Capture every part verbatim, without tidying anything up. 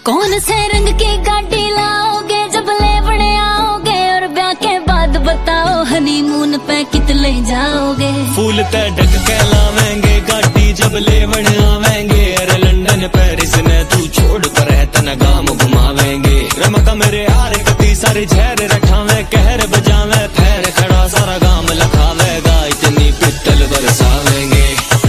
कौन से रंग की गाड़ी लाओगे जब लेवड़े आओगे, और ब्याह के बाद बताओ हनीमून पे कितने जाओगे। फूल ते ढक के लावेंगे गाड़ी जब लेवड़े आवेंगे, अरे लंदन पेरिस ने तू छोड़ कर है तना गाम घुमावेंगे। रमका मेरे यार कती सारे झहर रखावे, कहर बजावे फैर खड़ा सारा गाम लखावेगा, इतनी पित्तल बरसावेंगे।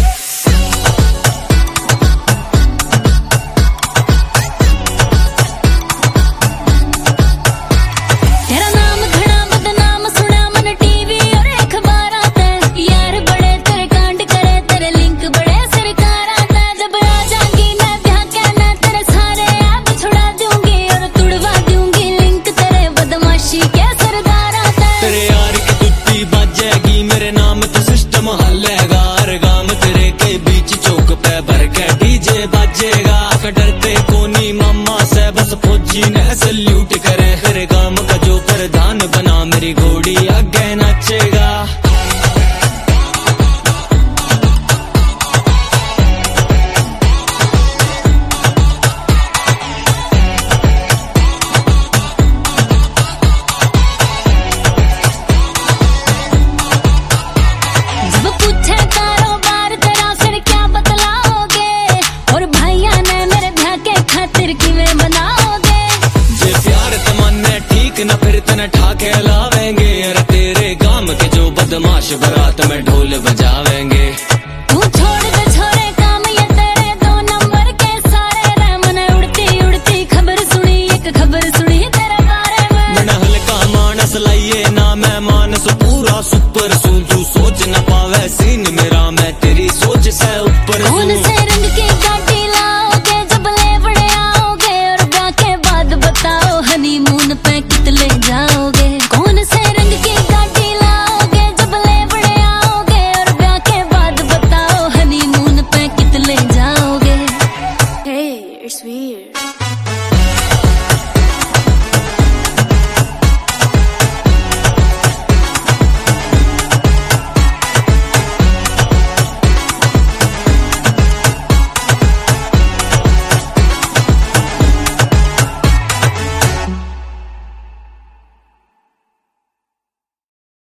डरते कोनी मामा से बस फौजी ने सल्यूट करे, तेरे गांव का जो प्रधान बना मेरी घोड़ी आगे नाचेगा। न फिर तने ठाके लावेंगे, अरे तेरे गांव के जो बदमाश बारात में ढोल बजावेंगे। तू छोड़ दे छोरे काम ये तेरे दो नंबर के सारे रे, मैंने उड़ती उड़ती खबर सुनी एक खबर सुनी तेरे बारे में। मैंने हल्का मानस लाइए ना मैं मानस पूरा सुपर सू, तू सोच न पावे सीन मेरा मैं